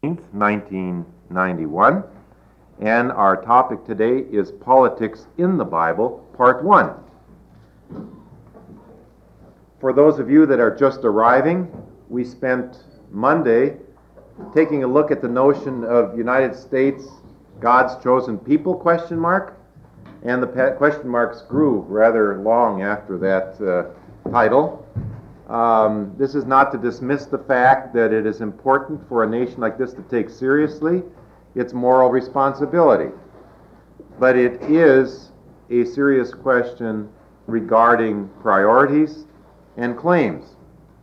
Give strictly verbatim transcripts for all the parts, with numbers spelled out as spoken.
nineteen ninety-one, and our topic today is Politics in the Bible, Part one. For those of you that are just arriving, we spent Monday taking a look at the notion of United States, God's chosen people, question mark, and the question marks grew rather long after that uh, title. Um, this is not to dismiss the fact that it is important for a nation like this to take seriously its moral responsibility. But it is a serious question regarding priorities and claims.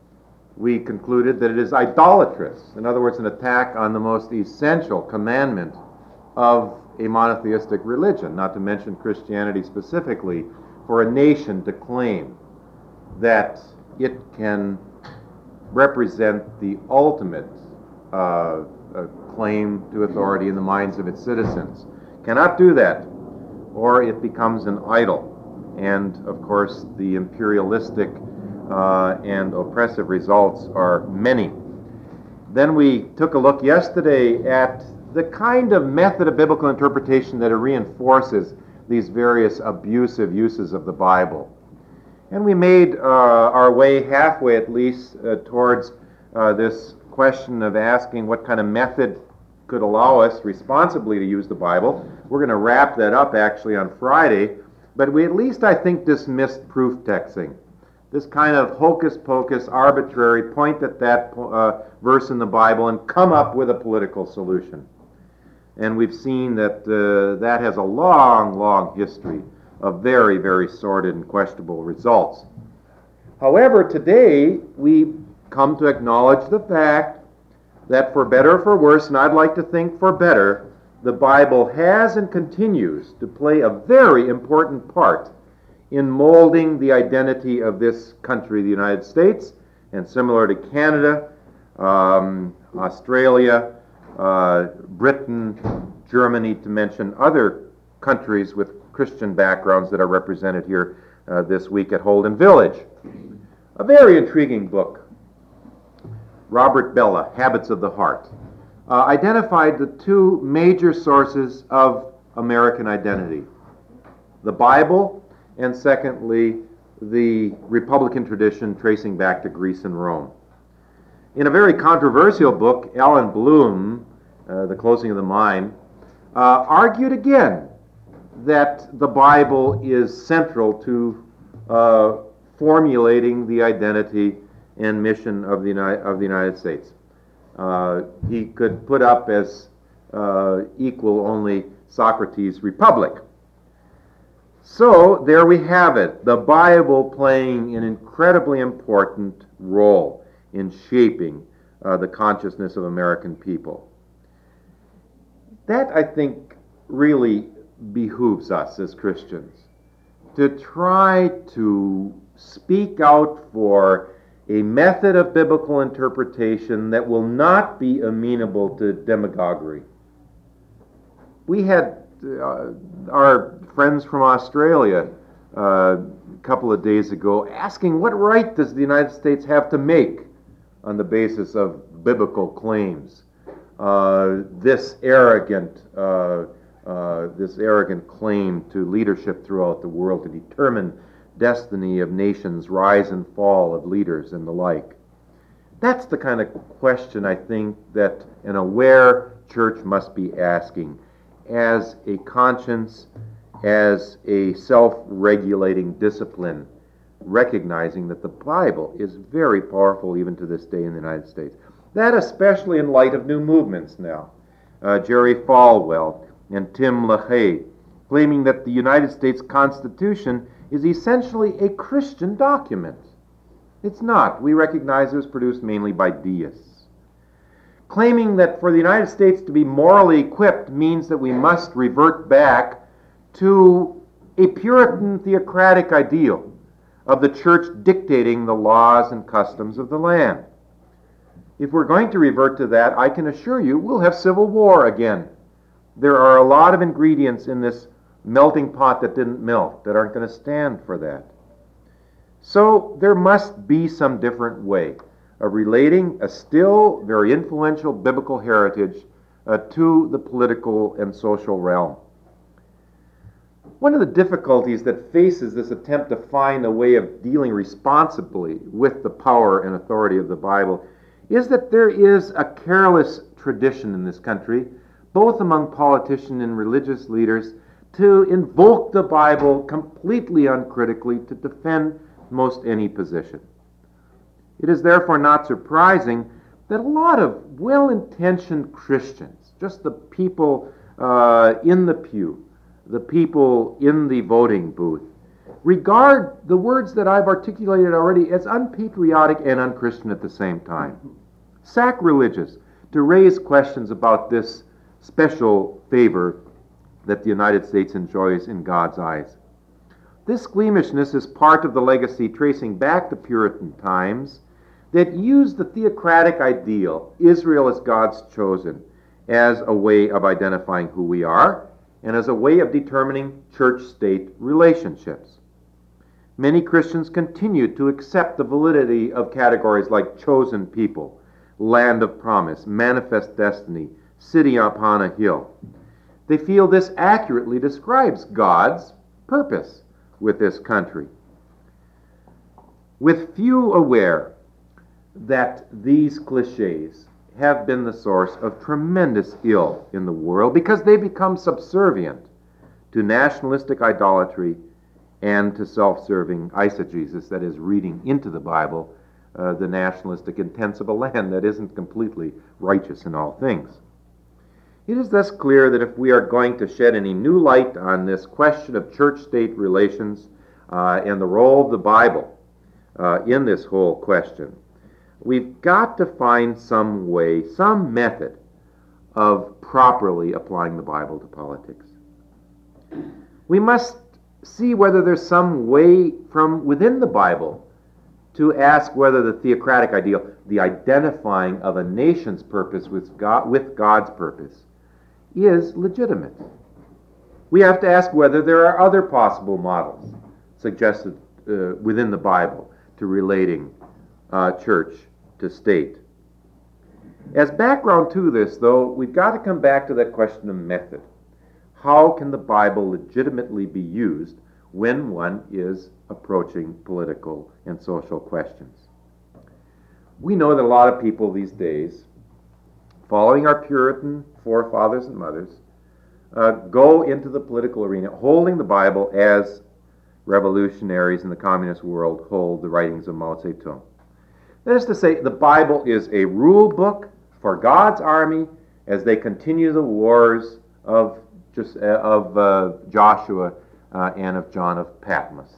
We concluded that it is idolatrous, in other words, an attack on the most essential commandment of a monotheistic religion, not to mention Christianity specifically, for a nation to claim that it can represent the ultimate uh, uh, claim to authority in the minds of its citizens. Cannot do that, or it becomes an idol. And, of course, the imperialistic uh, and oppressive results are many. Then we took a look yesterday at the kind of method of biblical interpretation that reinforces these various abusive uses of the Bible. And we made uh, our way halfway at least uh, towards uh, this question of asking what kind of method could allow us responsibly to use the Bible. We're going to wrap that up actually on Friday, but we at least, I think, dismissed proof texting. This kind of hocus-pocus, arbitrary, point at that uh, verse in the Bible and come up with a political solution. And we've seen that uh, that has a long, long history of very, very sordid and questionable results. However, today we come to acknowledge the fact that for better or for worse, and I'd like to think for better, the Bible has and continues to play a very important part in molding the identity of this country, the United States, and similar to Canada, um, Australia, uh, Britain, Germany, to mention other countries with Christian backgrounds that are represented here uh, this week at Holden Village. A very intriguing book. Robert Bellah, Habits of the Heart, uh, identified the two major sources of American identity: the Bible, and secondly, the Republican tradition tracing back to Greece and Rome. In a very controversial book, Alan Bloom, uh, The Closing of the Mind, uh, argued again that the Bible is central to uh, formulating the identity and mission of the United, of the United States. Uh, he could put up as uh, equal only Socrates' Republic. So there we have it, the Bible playing an incredibly important role in shaping uh, the consciousness of American people. That, I think, really behooves us as Christians to try to speak out for a method of biblical interpretation that will not be amenable to demagoguery. We had uh, our friends from Australia uh, a couple of days ago asking, what right does the United States have to make on the basis of biblical claims? Uh, this arrogant uh, Uh, this arrogant claim to leadership throughout the world, to determine destiny of nations, rise and fall of leaders and the like. That's the kind of question I think that an aware church must be asking as a conscience, as a self-regulating discipline, recognizing that the Bible is very powerful even to this day in the United States. That especially in light of new movements now. Uh, Jerry Falwell and Tim LaHaye, claiming that the United States Constitution is essentially a Christian document. It's not. We recognize it was produced mainly by deists. Claiming that for the United States to be morally equipped means that we must revert back to a Puritan theocratic ideal of the church dictating the laws and customs of the land. If we're going to revert to that, I can assure you we'll have civil war again. There are a lot of ingredients in this melting pot that didn't melt that aren't going to stand for that. So there must be some different way of relating a still very influential biblical heritage uh, to the political and social realm. One of the difficulties that faces this attempt to find a way of dealing responsibly with the power and authority of the Bible is that there is a careless tradition in this country, both among politicians and religious leaders, to invoke the Bible completely uncritically to defend most any position. It is therefore not surprising that a lot of well-intentioned Christians, just the people uh, in the pew, the people in the voting booth, regard the words that I've articulated already as unpatriotic and unchristian at the same time. Sacrilegious to raise questions about this special favor that the United States enjoys in God's eyes. This squeamishness is part of the legacy tracing back to Puritan times that used the theocratic ideal, Israel as God's chosen, as a way of identifying who we are and as a way of determining church-state relationships. Many Christians continue to accept the validity of categories like chosen people, land of promise, manifest destiny, city upon a hill. They feel this accurately describes God's purpose with this country. With few aware that these cliches have been the source of tremendous ill in the world because they become subservient to nationalistic idolatry and to self-serving eisegesis, that is, reading into the Bible uh, the nationalistic intents of a land that isn't completely righteous in all things. It is thus clear that if we are going to shed any new light on this question of church-state relations uh, and the role of the Bible uh, in this whole question, we've got to find some way, some method of properly applying the Bible to politics. We must see whether there's some way from within the Bible to ask whether the theocratic ideal, the identifying of a nation's purpose with God, with God's purpose, is legitimate. We have to ask whether there are other possible models suggested uh, within the Bible to relating uh, church to state. As background to this, though, we've got to come back to that question of method. How can the Bible legitimately be used when one is approaching political and social questions? We know that a lot of people these days, following our Puritan forefathers and mothers, uh, go into the political arena holding the Bible as revolutionaries in the communist world hold the writings of Mao Zedong. That is to say, the Bible is a rule book for God's army as they continue the wars of, just, uh, of uh, Joshua uh, and of John of Patmos.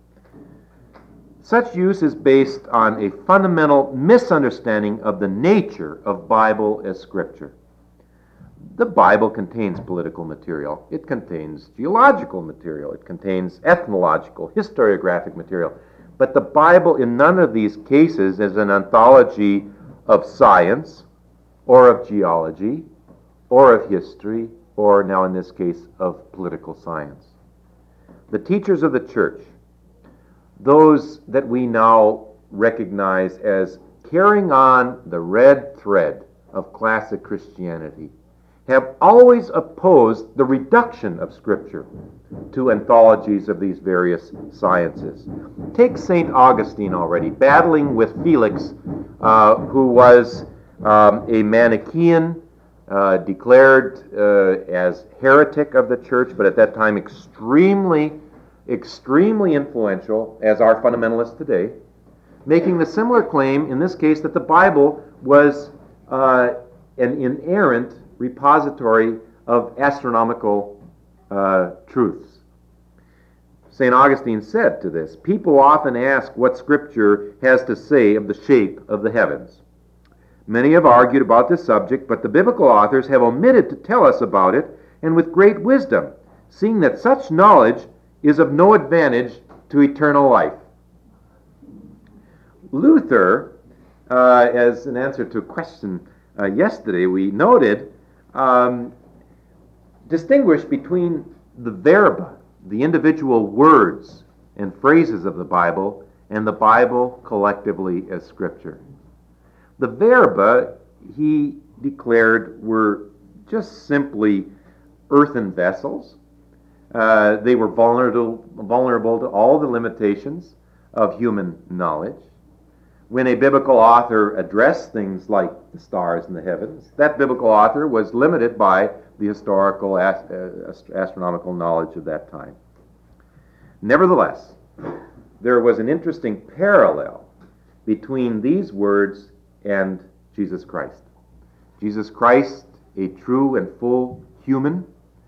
Such use is based on a fundamental misunderstanding of the nature of Bible as Scripture. The Bible contains political material. It contains geological material. It contains ethnological, historiographic material. But the Bible in none of these cases is an anthology of science or of geology or of history or, now in this case, of political science. The teachers of the church, those that we now recognize as carrying on the red thread of classic Christianity, have always opposed the reduction of Scripture to anthologies of these various sciences. Take Saint Augustine already, battling with Felix, uh, who was um, a Manichaean, uh, declared uh, as heretic of the church, but at that time extremely, extremely influential as our fundamentalists today, making the similar claim, in this case, that the Bible was uh, an inerrant repository of astronomical uh, truths. Saint Augustine said to this, "People often ask what Scripture has to say of the shape of the heavens. Many have argued about this subject, but the biblical authors have omitted to tell us about it, and with great wisdom, seeing that such knowledge is of no advantage to eternal life." Luther, uh, as an answer to a question uh, yesterday, we noted, Um, distinguish between the verba, the individual words and phrases of the Bible, and the Bible collectively as Scripture. The verba, he declared, were just simply earthen vessels. Uh, they were vulnerable, vulnerable to all the limitations of human knowledge. When a biblical author addressed things like the stars in the heavens, that biblical author was limited by the historical ast- uh, astronomical knowledge of that time. Nevertheless, there was an interesting parallel between these words and Jesus Christ. Jesus Christ, a true and full human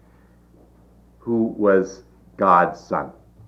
who was God's Son.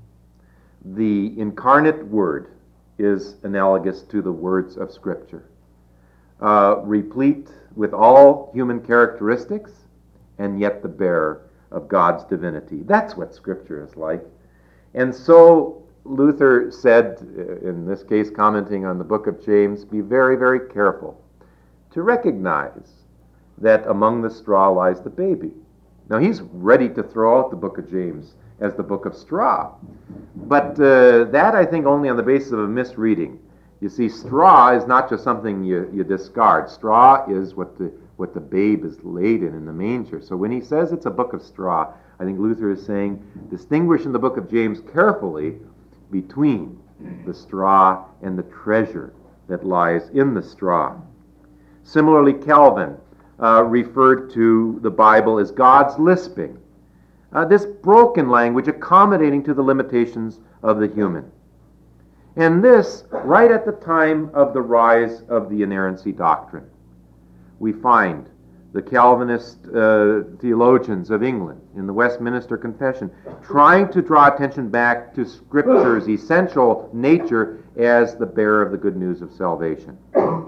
The incarnate Word is analogous to the words of Scripture, uh, replete with all human characteristics, and yet the bearer of God's divinity. That's what Scripture is like. And so Luther said, in this case commenting on the book of James, be very, very careful to recognize that among the straw lies the baby. Now he's ready to throw out the book of James as the book of straw. But uh, that, I think, only on the basis of a misreading. You see, straw is not just something you, you discard. Straw is what the what the babe is laid in in the manger. So when he says it's a book of straw, I think Luther is saying, distinguish in the book of James carefully between the straw and the treasure that lies in the straw. Similarly, Calvin uh, referred to the Bible as God's lisping. Uh, this broken language accommodating to the limitations of the human. And this right at the time of the rise of the inerrancy doctrine. We find the Calvinist uh, theologians of England in the Westminster Confession trying to draw attention back to Scripture's essential nature as the bearer of the good news of salvation.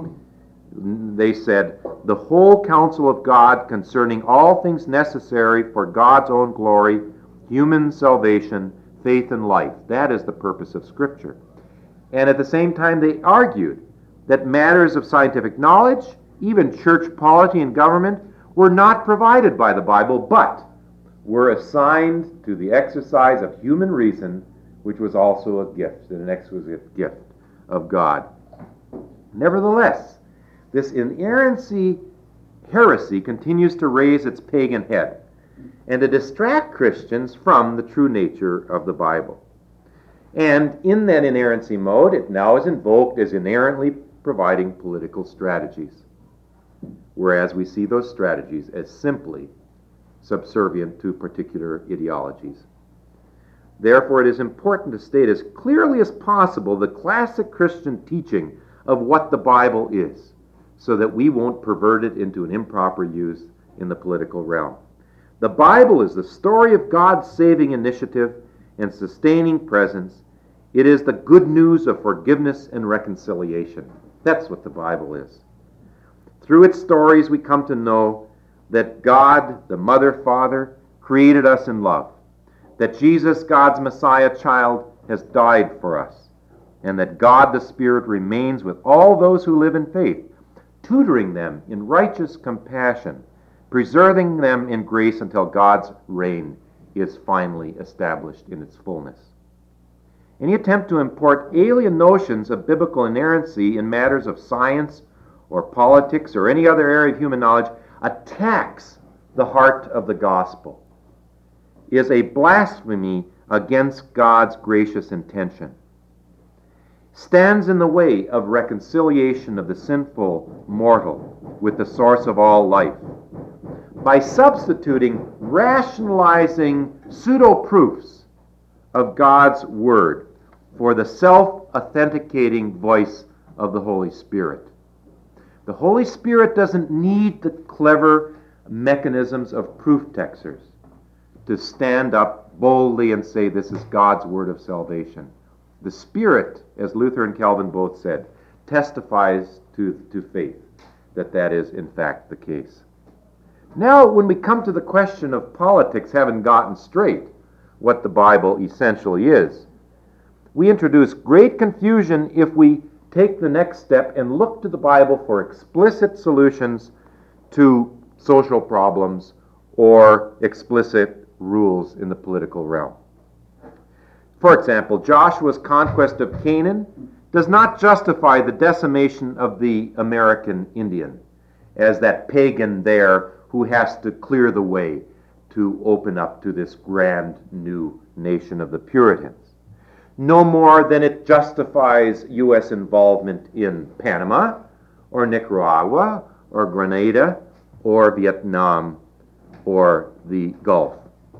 They said, the whole counsel of God concerning all things necessary for God's own glory, human salvation, faith, and life. That is the purpose of Scripture. And at the same time, they argued that matters of scientific knowledge, even church polity and government, were not provided by the Bible, but were assigned to the exercise of human reason, which was also a gift, an exquisite gift of God. Nevertheless, this inerrancy heresy continues to raise its pagan head and to distract Christians from the true nature of the Bible. And in that inerrancy mode, it now is invoked as inerrantly providing political strategies, whereas we see those strategies as simply subservient to particular ideologies. Therefore, it is important to state as clearly as possible the classic Christian teaching of what the Bible is, so that we won't pervert it into an improper use in the political realm. The Bible is the story of God's saving initiative and sustaining presence. It is the good news of forgiveness and reconciliation. That's what the Bible is. Through its stories, we come to know that God, the Mother, Father, created us in love, that Jesus, God's Messiah child, has died for us, and that God the Spirit remains with all those who live in faith, tutoring them in righteous compassion, preserving them in grace until God's reign is finally established in its fullness. Any attempt to import alien notions of biblical inerrancy in matters of science or politics or any other area of human knowledge attacks the heart of the gospel, is a blasphemy against God's gracious intention, stands in the way of reconciliation of the sinful mortal with the source of all life, by substituting rationalizing pseudo-proofs of God's Word for the self-authenticating voice of the Holy Spirit. The Holy Spirit doesn't need the clever mechanisms of proof texters to stand up boldly and say this is God's word of salvation. The Spirit, as Luther and Calvin both said, testifies to, to faith that that is in fact the case. Now, when we come to the question of politics having gotten straight what the Bible essentially is, we introduce great confusion if we take the next step and look to the Bible for explicit solutions to social problems or explicit rules in the political realm. For example, Joshua's conquest of Canaan does not justify the decimation of the American Indian as that pagan there who has to clear the way to open up to this grand new nation of the Puritans. No more than it justifies U S involvement in Panama or Nicaragua or Grenada or Vietnam or the Gulf.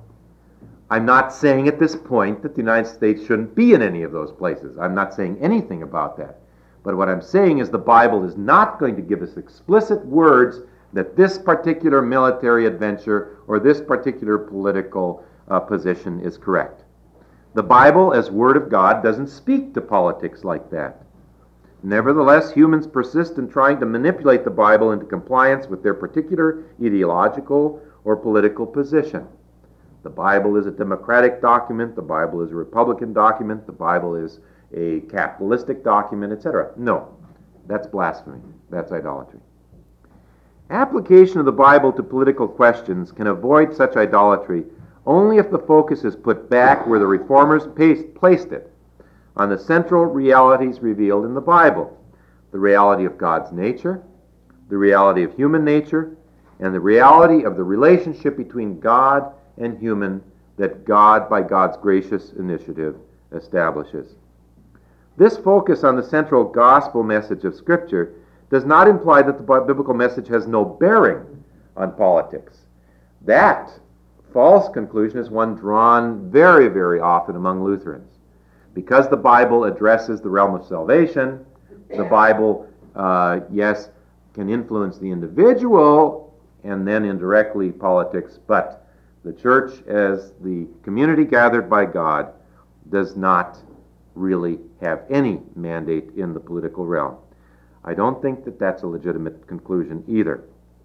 I'm not saying at this point that the United States shouldn't be in any of those places. I'm not saying anything about that. But what I'm saying is the Bible is not going to give us explicit words that this particular military adventure or this particular political uh, position is correct. The Bible, as Word of God, doesn't speak to politics like that. Nevertheless, humans persist in trying to manipulate the Bible into compliance with their particular ideological or political position. The Bible is a democratic document, the Bible is a Republican document, the Bible is a capitalistic document, et cetera. No, that's blasphemy. That's idolatry. Application of the Bible to political questions can avoid such idolatry only if the focus is put back where the Reformers placed it, on the central realities revealed in the Bible, the reality of God's nature, the reality of human nature, and the reality of the relationship between God and human that God, by God's gracious initiative, establishes. This focus on the central gospel message of Scripture does not imply that the biblical message has no bearing on politics. That false conclusion is one drawn very, very often among Lutherans. Because the Bible addresses the realm of salvation, the Bible, uh, yes, can influence the individual and then indirectly politics, but the church as the community gathered by God does not really have any mandate in the political realm. I don't think that that's a legitimate conclusion either.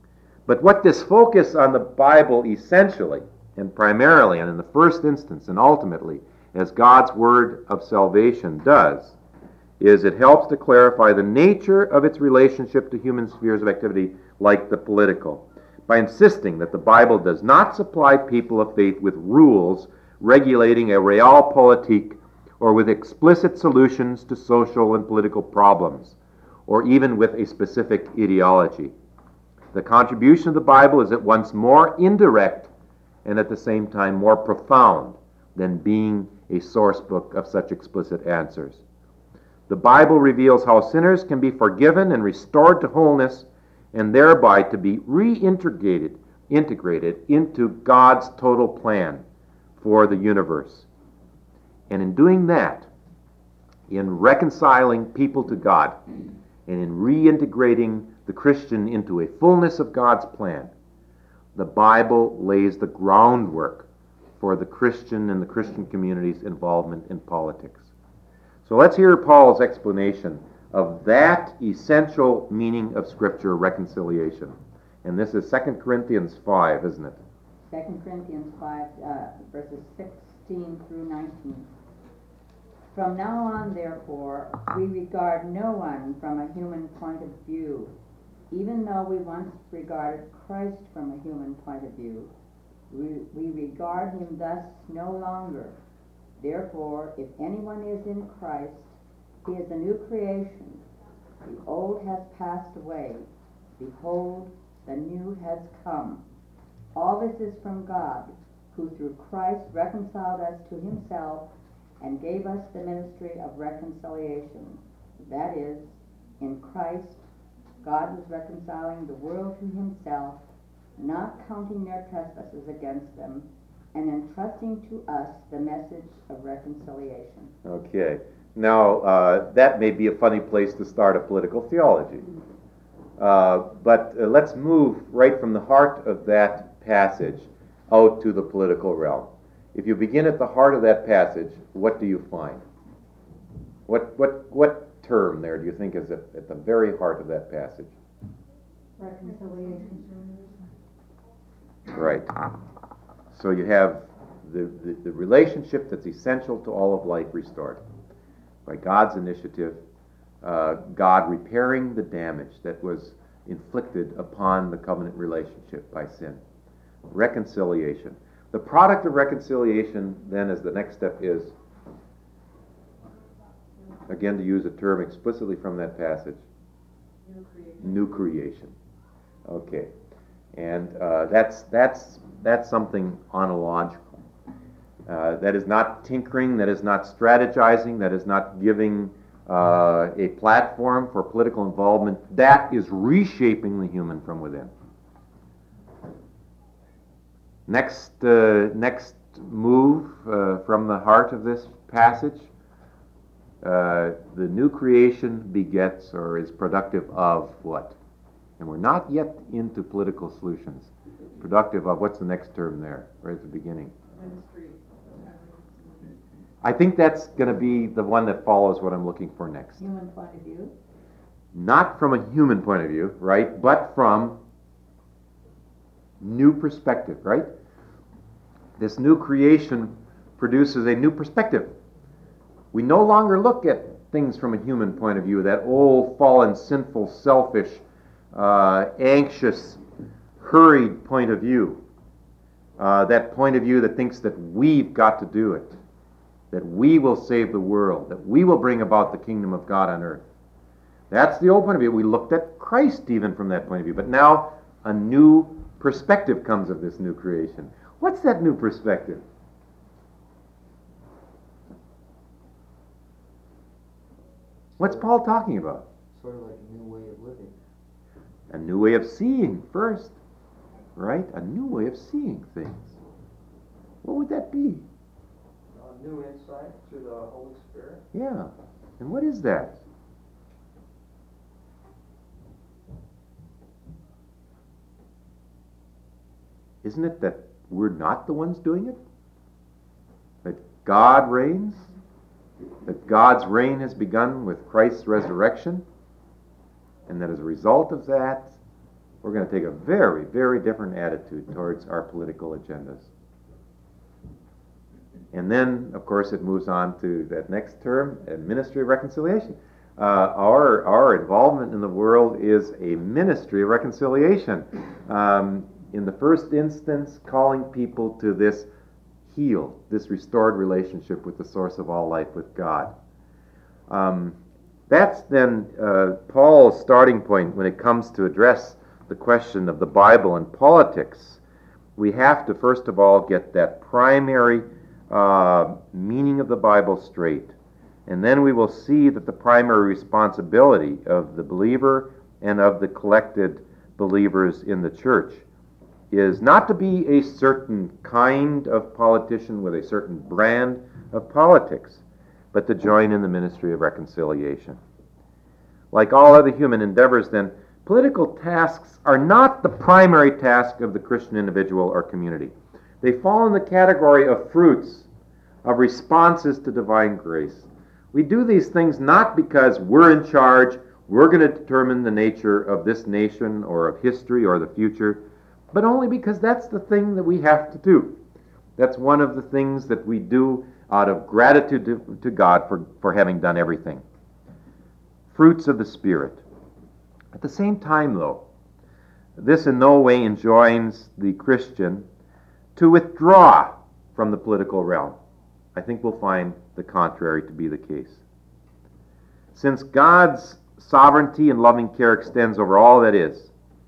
But what this focus on the Bible essentially and primarily and in the first instance and ultimately as God's word of salvation does is it helps to clarify the nature of its relationship to human spheres of activity like the political, by insisting that the Bible does not supply people of faith with rules regulating a realpolitik or with explicit solutions to social and political problems, or even with a specific ideology. The contribution of the Bible is at once more indirect and at the same time more profound than being a source book of such explicit answers. The Bible reveals how sinners can be forgiven and restored to wholeness and thereby to be reintegrated integrated into God's total plan for the universe. And in doing that, in reconciling people to God, and in reintegrating the Christian into a fullness of God's plan, the Bible lays the groundwork for the Christian and the Christian community's involvement in politics. So let's hear Paul's explanation of that essential meaning of Scripture, reconciliation. And this is Second Corinthians five, isn't it? Second Corinthians five, uh, verses sixteen through nineteen. From now on, therefore, we regard no one from a human point of view, even though we once regarded Christ from a human point of view. We, we regard him thus no longer. Therefore, if anyone is in Christ, he is a new creation. The old has passed away. Behold, the new has come. All this is from God, who through Christ reconciled us to himself and gave us the ministry of reconciliation. That is, in Christ, God was reconciling the world to himself, not counting their trespasses against them, and entrusting to us the message of reconciliation. Okay. Now, uh, that may be a funny place to start a political theology. Uh, but uh, let's move right from the heart of that passage out to the political realm. If you begin at the heart of that passage, what do you find? What what what term there do you think is at, at the very heart of that passage? Reconciliation. Right. So you have the, the, the relationship that's essential to all of life restored. By God's initiative, uh, God repairing the damage that was inflicted upon the covenant relationship by sin. Reconciliation. The product of reconciliation then, as the next step, is Again, to use a term explicitly from that passage. New creation. New creation. Okay. And uh, that's that's that's something ontological. Uh, that is not tinkering, that is not strategizing, that is not giving uh, a platform for political involvement. That is reshaping the human from within. Next, uh, next move uh, from the heart of this passage, uh, the new creation begets or is productive of what? And we're not yet into political solutions. Productive of, what's the next term there, right at the beginning? Ministry. I think that's going to be the one that follows what I'm looking for next. Human point of view? Not from a human point of view, right, but from new perspective, right? This new creation produces a new perspective. We no longer look at things from a human point of view, that old, fallen, sinful, selfish, uh, anxious, hurried point of view. Uh, that point of view that thinks that we've got to do it, that we will save the world, that we will bring about the kingdom of God on earth. That's the old point of view. We looked at Christ even from that point of view. But now a new perspective comes of this new creation. What's that new perspective? What's Paul talking about? Sort of like a new way of living. A new way of seeing first, right? A new way of seeing things. What would that be? A new insight through the Holy Spirit. Yeah. And what is that? Isn't it that we're not the ones doing it? That God reigns? That God's reign has begun with Christ's resurrection? And that as a result of that, we're going to take a very, very different attitude towards our political agendas. And then, of course, it moves on to that next term, a ministry of reconciliation. Uh, our, our involvement in the world is a ministry of reconciliation. Um, in the first instance, calling people to this healed, this restored relationship with the source of all life, with God. Um, that's then uh, Paul's starting point when it comes to address the question of the Bible and politics. We have to, first of all, get that primary uh, meaning of the Bible straight. And then we will see that the primary responsibility of the believer and of the collected believers in the church is not to be a certain kind of politician with a certain brand of politics, but to join in the ministry of reconciliation. Like all other human endeavors, then, political tasks are not the primary task of the Christian individual or community. They fall in the category of fruits, of responses to divine grace. We do these things not because we're in charge, we're going to determine the nature of this nation or of history or the future, but only because that's the thing that we have to do. That's one of the things that we do out of gratitude to, to God for, for having done everything. Fruits of the Spirit. At the same time, though, this in no way enjoins the Christian to withdraw from the political realm. I think we'll find the contrary to be the case. Since God's sovereignty and loving care extends over all that is,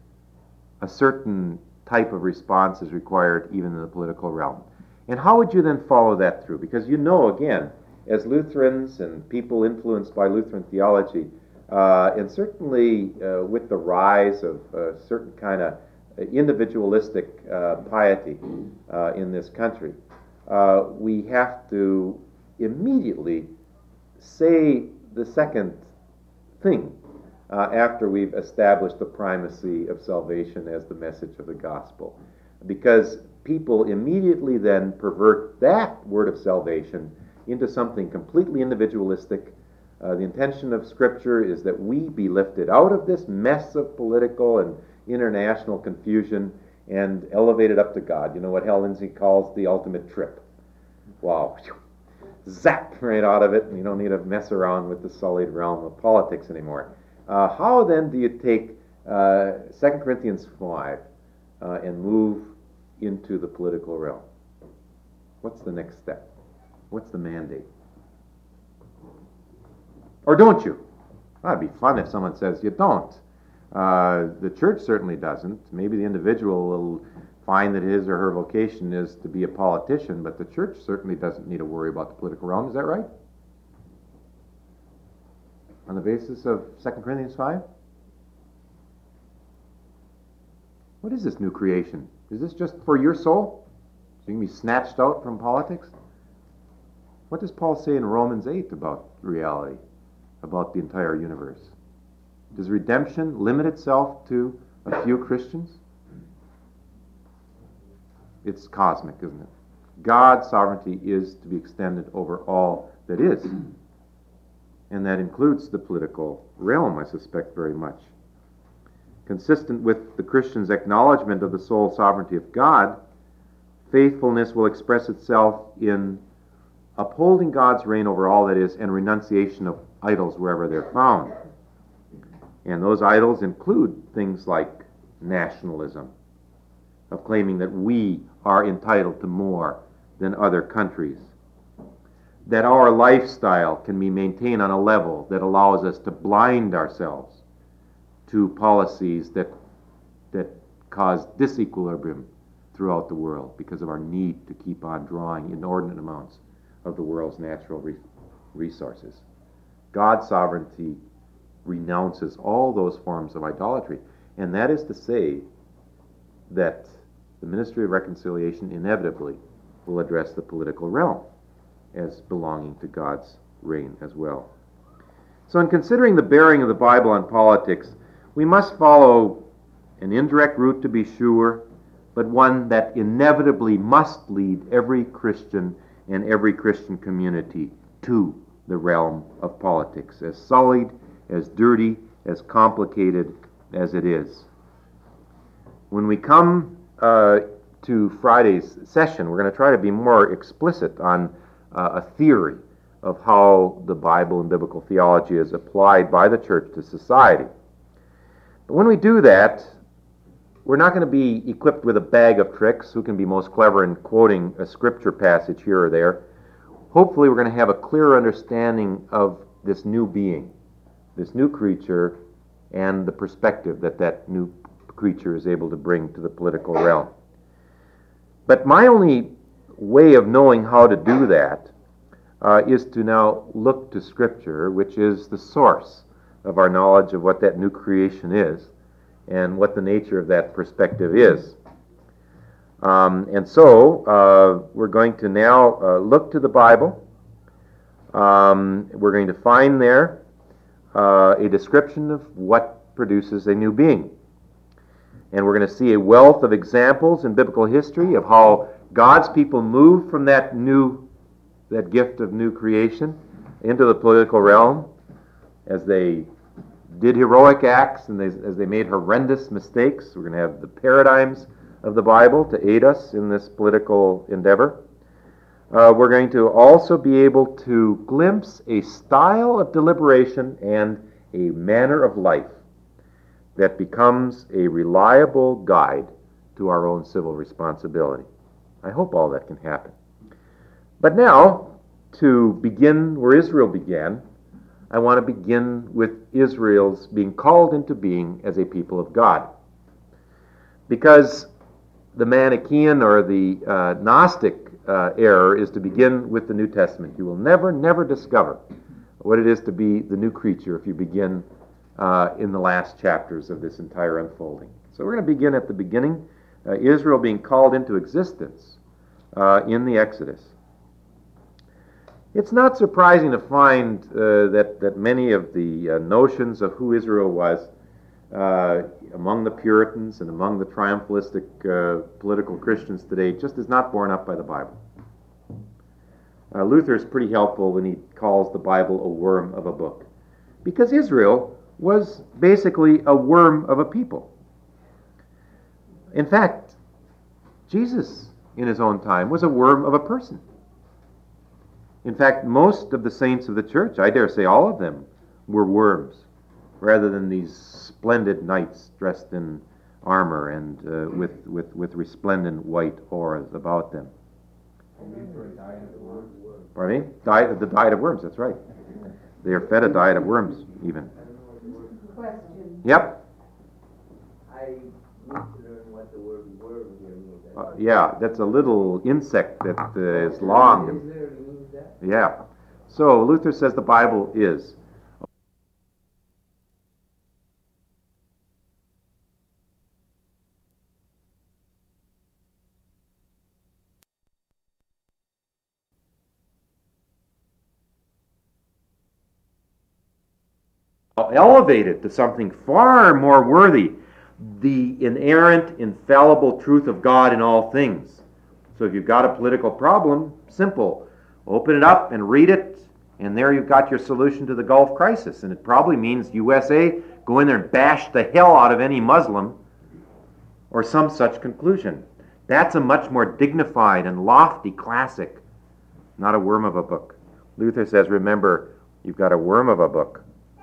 a certain type of response is required even in the political realm. And how would you then follow that through? Because you know, again, as Lutherans and people influenced by Lutheran theology, uh, and certainly uh, with the rise of a certain kind of individualistic uh, piety uh, in this country, uh, we have to immediately say the second thing uh, after we've established the primacy of salvation as the message of the gospel. Because people immediately then pervert that word of salvation into something completely individualistic. Uh, the intention of Scripture is that we be lifted out of this mess of political and international confusion and elevated up to God. You know what Hal Lindsey calls the ultimate trip. Wow. Zap right out of it, and you don't need to mess around with the sullied realm of politics anymore. Uh, how then do you take uh, Second Corinthians five uh, and move into the political realm? What's the next step? What's the mandate? Or don't you? That'd be fun if someone says you don't. Uh, the church certainly doesn't. Maybe the individual will find that his or her vocation is to be a politician, but the church certainly doesn't need to worry about the political realm. Is that right? On the basis of Second Corinthians five? What is this new creation? Is this just for your soul? So you can be snatched out from politics? What does Paul say in Romans eight about reality, about the entire universe? Does redemption limit itself to a few Christians? It's cosmic, isn't it? God's sovereignty is to be extended over all that is. And that includes the political realm, I suspect, very much. Consistent with the Christian's acknowledgement of the sole sovereignty of God, faithfulness will express itself in upholding God's reign over all that is and renunciation of idols wherever they're found. And those idols include things like nationalism, of claiming that we are entitled to more than other countries, that our lifestyle can be maintained on a level that allows us to blind ourselves to policies that that cause disequilibrium throughout the world because of our need to keep on drawing inordinate amounts of the world's natural re- resources. God's sovereignty renounces all those forms of idolatry, and that is to say that the ministry of reconciliation inevitably will address the political realm as belonging to God's reign as well. So in considering the bearing of the Bible on politics, we must follow an indirect route to be sure, but one that inevitably must lead every Christian and every Christian community to the realm of politics, as sullied, as dirty, as complicated as it is. When we come uh, to Friday's session, we're going to try to be more explicit on uh, a theory of how the Bible and biblical theology is applied by the church to society. But when we do that, we're not going to be equipped with a bag of tricks, who can be most clever in quoting a scripture passage here or there. Hopefully we're going to have a clearer understanding of this new being, this new creature, and the perspective that that new creature is able to bring to the political realm. But my only way of knowing how to do that uh, is to now look to Scripture, which is the source of our knowledge of what that new creation is and what the nature of that perspective is. Um, and so uh, we're going to now uh, look to the Bible. Um, we're going to find there uh, a description of what produces a new being. And we're going to see a wealth of examples in biblical history of how God's people moved from that new, that gift of new creation into the political realm as they did heroic acts and they, as they made horrendous mistakes. We're going to have the paradigms of the Bible to aid us in this political endeavor. Uh, we're going to also be able to glimpse a style of deliberation and a manner of life that becomes a reliable guide to our own civil responsibility. I hope all that can happen. But now, to begin where Israel began, I want to begin with Israel's being called into being as a people of God. Because the Manichaean or the uh, Gnostic uh, error is to begin with the New Testament. You will never, never discover what it is to be the new creature if you begin uh, in the last chapters of this entire unfolding. So we're going to begin at the beginning, uh, Israel being called into existence uh, in the Exodus. It's not surprising to find uh, that, that many of the uh, notions of who Israel was uh, among the Puritans and among the triumphalistic uh, political Christians today just is not borne up by the Bible. Uh, Luther is pretty helpful when he calls the Bible a worm of a book, because Israel was basically a worm of a people. In fact, Jesus in his own time was a worm of a person. In fact, most of the saints of the church, I dare say all of them, were worms, rather than these splendid knights dressed in armor and uh, with, with, with resplendent white auras about them. Pardon me? Died, the diet of worms, that's right. They are fed a diet of worms, even. I don't know what the word. Question. Yep. I need to learn what the word worm here means. Uh, yeah, that's a little insect that uh, is long. It literally means that. Yeah. So Luther says the Bible is. Elevated to something far more worthy, the inerrant, infallible truth of God in all things. So if you've got a political problem, simple. Open it up and read it, and there you've got your solution to the Gulf crisis. And it probably means U S A, go in there and bash the hell out of any Muslim, or some such conclusion. That's a much more dignified and lofty classic, not a worm of a book. Luther says, remember, you've got a worm of a book.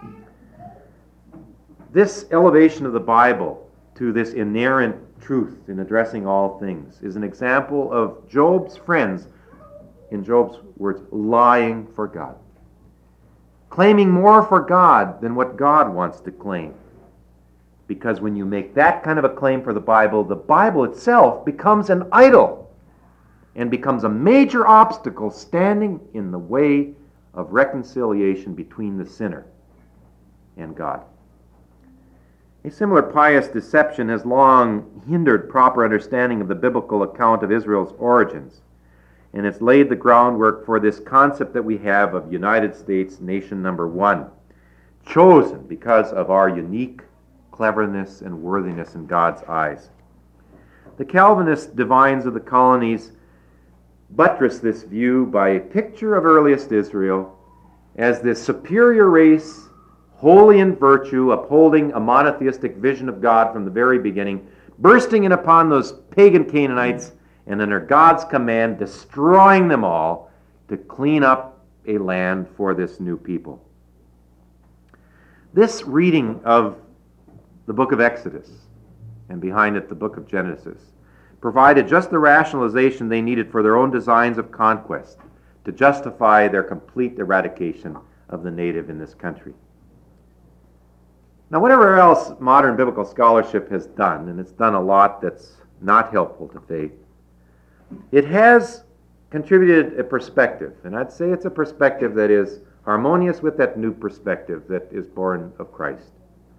This elevation of the Bible to this inerrant truth in addressing all things is an example of Job's friends, in Job's words, lying for God. Claiming more for God than what God wants to claim. Because when you make that kind of a claim for the Bible, the Bible itself becomes an idol and becomes a major obstacle standing in the way of reconciliation between the sinner and God. A similar pious deception has long hindered proper understanding of the biblical account of Israel's origins, and it's laid the groundwork for this concept that we have of United States nation number one, chosen because of our unique cleverness and worthiness in God's eyes. The Calvinist divines of the colonies buttress this view by a picture of earliest Israel as this superior race, holy in virtue, upholding a monotheistic vision of God from the very beginning, bursting in upon those pagan Canaanites, and under God's command, destroying them all to clean up a land for this new people. This reading of the book of Exodus, and behind it the book of Genesis, provided just the rationalization they needed for their own designs of conquest to justify their complete eradication of the native in this country. Now, whatever else modern biblical scholarship has done, and it's done a lot that's not helpful to faith, it has contributed a perspective, and I'd say it's a perspective that is harmonious with that new perspective that is born of Christ.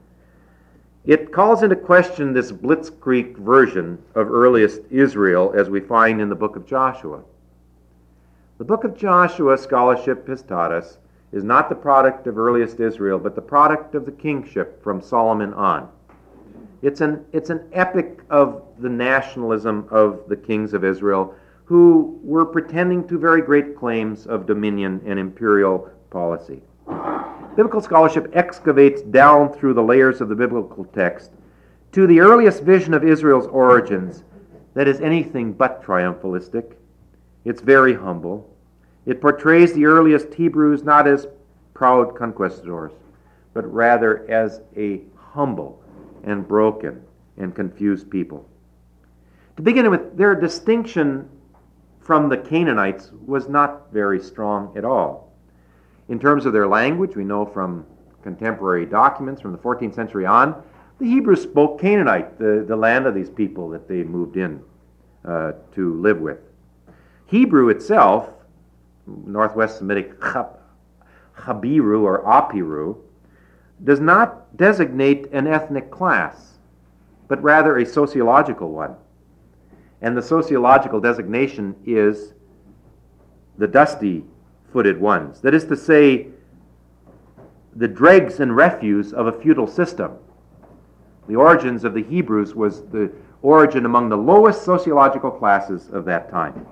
It calls into question this blitzkrieg version of earliest Israel as we find in the book of Joshua. The book of Joshua, scholarship has taught us, is not the product of earliest Israel, but the product of the kingship from Solomon on. It's an, it's an epic of the nationalism of the kings of Israel who were pretending to very great claims of dominion and imperial policy. Biblical scholarship excavates down through the layers of the biblical text to the earliest vision of Israel's origins that is anything but triumphalistic. It's very humble. It portrays the earliest Hebrews not as proud conquistadors, but rather as a humble and broken and confused people. To begin with, their distinction from the Canaanites was not very strong at all. In terms of their language, we know from contemporary documents from the fourteenth century on, the Hebrews spoke Canaanite, the, the land of these people that they moved in uh, to live with. Hebrew itself, Northwest Semitic Habiru or Apiru, does not designate an ethnic class, but rather a sociological one. And the sociological designation is the dusty-footed ones. That is to say, the dregs and refuse of a feudal system. The origins of the Hebrews was the origin among the lowest sociological classes of that time.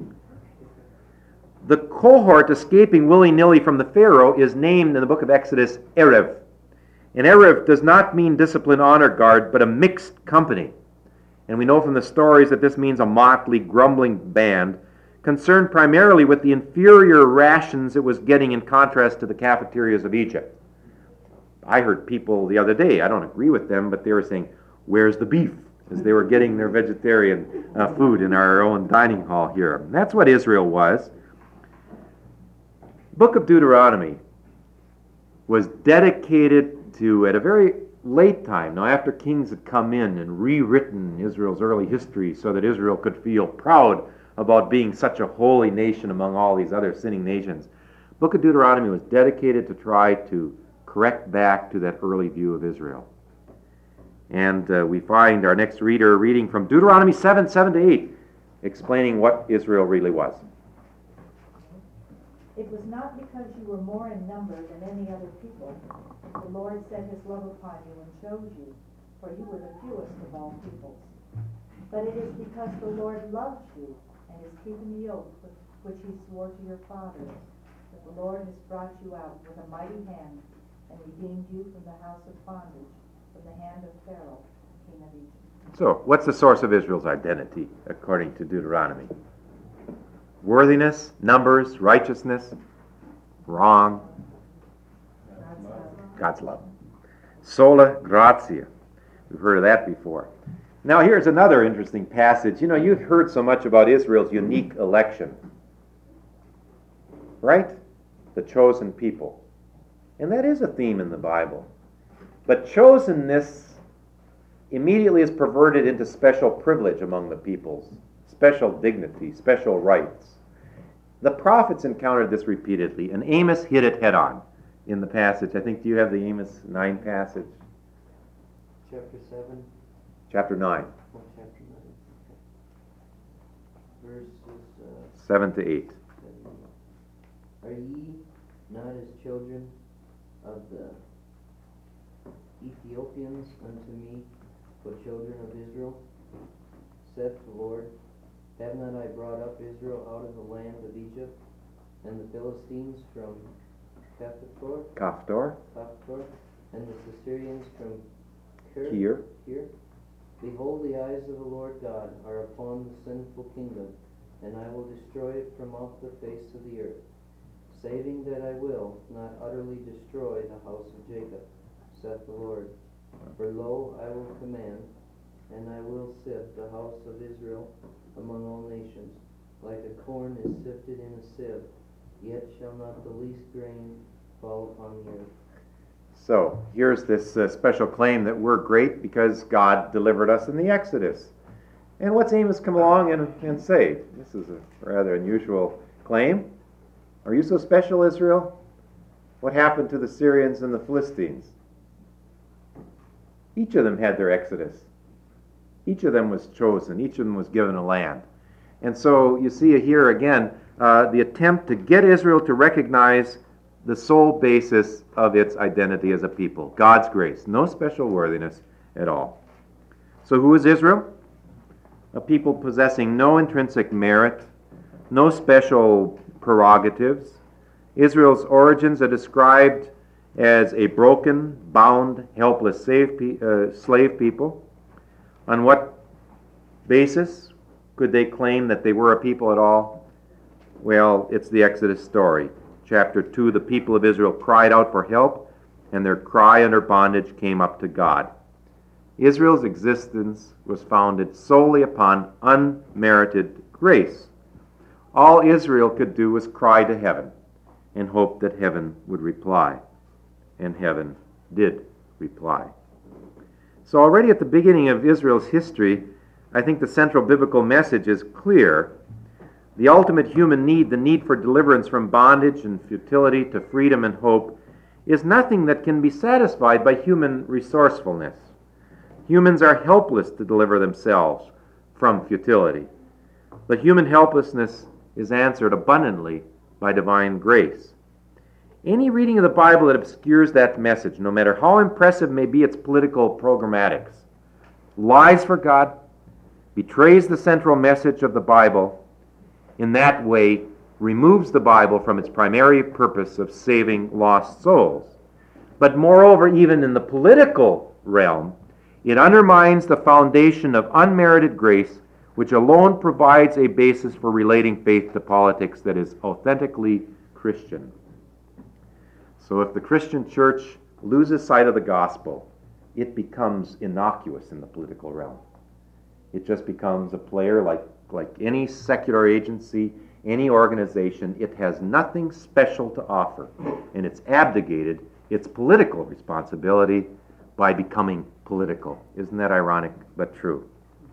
The cohort escaping willy-nilly from the Pharaoh is named in the book of Exodus Erev. And Erev does not mean discipline honor guard, but a mixed company. And we know from the stories that this means a motley, grumbling band concerned primarily with the inferior rations it was getting in contrast to the cafeterias of Egypt. I heard people the other day, I don't agree with them, but they were saying, "Where's the beef?" as they were getting their vegetarian uh, food in our own dining hall here. And that's what Israel was. Book of Deuteronomy was dedicated to, at a very late time, now after kings had come in and rewritten Israel's early history so that Israel could feel proud about being such a holy nation among all these other sinning nations, Book of Deuteronomy was dedicated to try to correct back to that early view of Israel. And uh, we find our next reader reading from Deuteronomy seven, seven to eight, explaining what Israel really was. It was not because you were more in number than any other people that the Lord set his love upon you and chose you, for you were the fewest of all peoples. But it is because the Lord loves you and is keeping the oath which he swore to your fathers, that the Lord has brought you out with a mighty hand and redeemed you from the house of bondage, from the hand of Pharaoh, king of Egypt. So, what's the source of Israel's identity, according to Deuteronomy? Worthiness, numbers, righteousness? Wrong. God's love. God's love. Sola gratia. We've heard of that before. Now, here's another interesting passage. You know, you've heard so much about Israel's unique election. Right? The chosen people. And that is a theme in the Bible. But chosenness immediately is perverted into special privilege among the peoples, special dignity, special rights. The prophets encountered this repeatedly, and Amos hit it head on in the passage. I think, do you have the Amos nine passage? Chapter seven, Chapter nine, oh, chapter nine. Verses, uh, seven to eight. seven. Are ye not as children of the Ethiopians unto me, O children of Israel? Saith the Lord, have not I brought up Israel out of the land of Egypt, and the Philistines from Caphator, Kaftor, Caphator, and the Assyrians from Kir? Kir. Kir? Behold, the eyes of the Lord God are upon the sinful kingdom, and I will destroy it from off the face of the earth, saving that I will not utterly destroy the house of Jacob, saith the Lord. For lo, I will command, and I will sift the house of Israel among all nations, like a corn is sifted in a sieve, yet shall not the least grain fall upon the earth. So, here's this uh, special claim that we're great because God delivered us in the Exodus. And what's Amos come along and, and say? This is a rather unusual claim. Are you so special, Israel? What happened to the Syrians and the Philistines? Each of them had their Exodus. Each of them was chosen. Each of them was given a land. And so you see here again uh, the attempt to get Israel to recognize the sole basis of its identity as a people, God's grace, no special worthiness at all. So who is Israel? A people possessing no intrinsic merit, no special prerogatives. Israel's origins are described as a broken, bound, helpless slave, pe- uh, slave people. On what basis could they claim that they were a people at all? Well, it's the Exodus story. Chapter two, the people of Israel cried out for help, and their cry under bondage came up to God. Israel's existence was founded solely upon unmerited grace. All Israel could do was cry to heaven and hope that heaven would reply. And heaven did reply. So already at the beginning of Israel's history, I think the central biblical message is clear. The ultimate human need, the need for deliverance from bondage and futility to freedom and hope, is nothing that can be satisfied by human resourcefulness. Humans are helpless to deliver themselves from futility. But human helplessness is answered abundantly by divine grace. Any reading of the Bible that obscures that message, no matter how impressive may be its political programmatics, lies for God, betrays the central message of the Bible, in that way removes the Bible from its primary purpose of saving lost souls. But moreover, even in the political realm, it undermines the foundation of unmerited grace, which alone provides a basis for relating faith to politics that is authentically Christian. So if the Christian church loses sight of the gospel, it becomes innocuous in the political realm. It just becomes a player like, like any secular agency, any organization. It has nothing special to offer, and it's abdicated its political responsibility by becoming political. Isn't that ironic but true?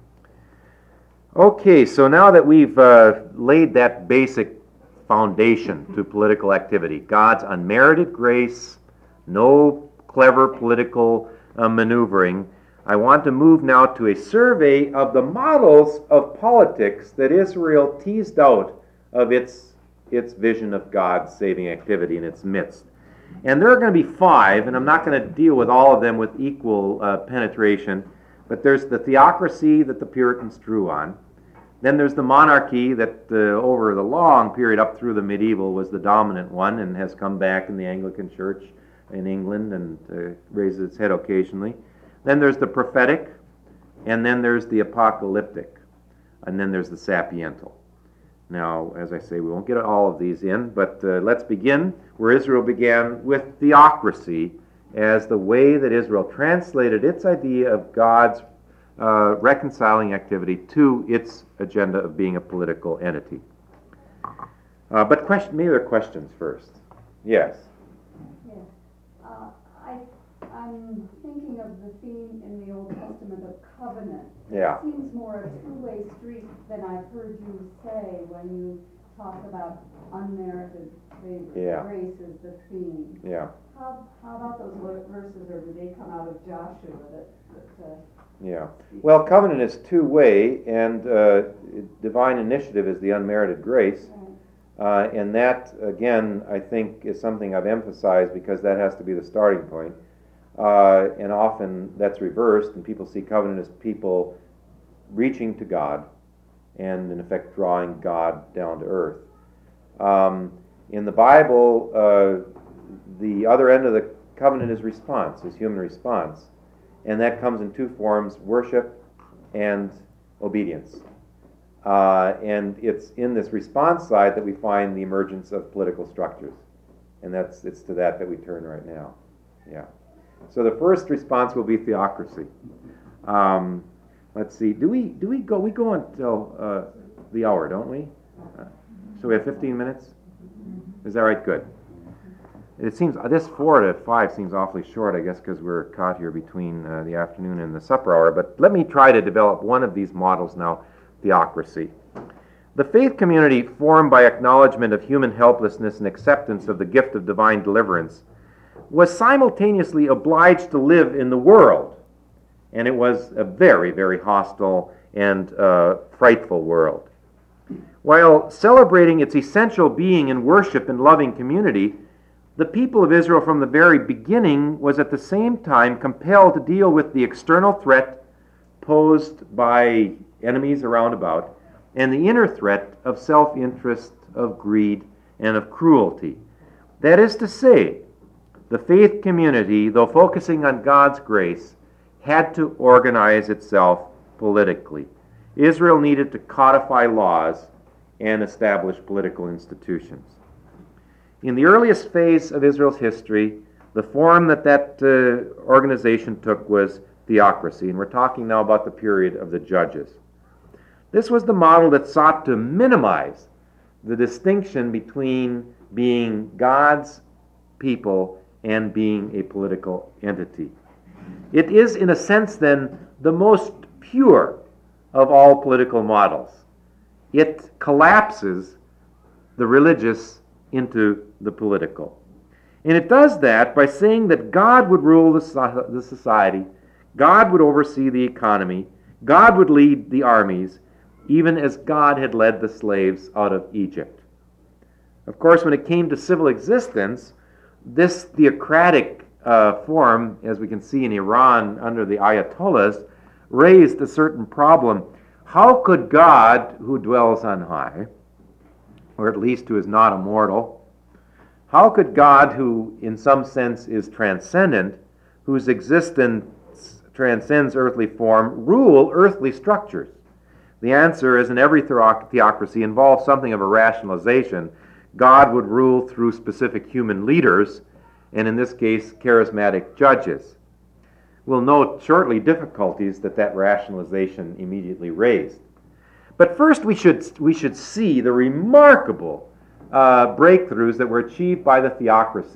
Okay, so now that we've uh, laid that basic foundation to political activity, God's unmerited grace, no clever political uh, maneuvering, I want to move now to a survey of the models of politics that Israel teased out of its, its vision of God's saving activity in its midst. And there are going to be five, and I'm not going to deal with all of them with equal uh, penetration, but there's the theocracy that the Puritans drew on. Then there's the monarchy that uh, over the long period up through the medieval was the dominant one and has come back in the Anglican Church in England and uh, raises its head occasionally. Then there's the prophetic, and then there's the apocalyptic, and then there's the sapiental. Now, as I say, we won't get all of these in, but uh, let's begin where Israel began with theocracy as the way that Israel translated its idea of God's uh, reconciling activity to its agenda of being a political entity. Uh, but question, maybe there are questions first. Yes. Yes. Uh, I, I'm thinking of the theme in the Old Testament of covenant. Yeah. It seems more a two-way street than I've heard you say when you talk about unmerited favor. Yeah. Grace is the theme. Yeah. How, how about those lo- verses, or do they come out of Joshua that, that uh, Yeah. Well, covenant is two-way, and uh, divine initiative is the unmerited grace. Uh, and that, again, I think is something I've emphasized because that has to be the starting point. Uh, and often that's reversed, and people see covenant as people reaching to God and, in effect, drawing God down to earth. Um, in the Bible, uh, the other end of the covenant is response, is human response. And that comes in two forms, worship and obedience. Uh, and it's in this response side that we find the emergence of political structures. And that's it's to that that we turn right now. Yeah. So the first response will be theocracy. Um, let's see. Do we do we go we go until uh, the hour, don't we? Uh, so we have fifteen minutes? Is that right? Good. It seems uh, this four to five seems awfully short, I guess, because we're caught here between uh, the afternoon and the supper hour. But let me try to develop one of these models now. Theocracy. The faith community, formed by acknowledgement of human helplessness and acceptance of the gift of divine deliverance, was simultaneously obliged to live in the world, and it was a very, very hostile and uh, frightful world. While celebrating its essential being in worship and loving community, the people of Israel from the very beginning was at the same time compelled to deal with the external threat posed by enemies around about, and the inner threat of self-interest, of greed, and of cruelty. That is to say, the faith community, though focusing on God's grace, had to organize itself politically. Israel needed to codify laws and establish political institutions. In the earliest phase of Israel's history, the form that that uh, organization took was theocracy, and we're talking now about the period of the Judges. This was the model that sought to minimize the distinction between being God's people and being a political entity. It is, in a sense, then, the most pure of all political models. It collapses the religious into the political. And it does that by saying that God would rule the, the society, God would oversee the economy, God would lead the armies, even as God had led the slaves out of Egypt. Of course, when it came to civil existence, this theocratic uh, form, as we can see in Iran under the Ayatollahs, raised a certain problem. How could God, who dwells on high, or at least who is not immortal, how could God, who in some sense is transcendent, whose existence transcends earthly form, rule earthly structures? The answer, as in every theocracy, involves something of a rationalization. God would rule through specific human leaders, and in this case, charismatic judges. We'll note shortly difficulties that that rationalization immediately raised. But first we should, we should see the remarkable uh, breakthroughs that were achieved by the theocracy.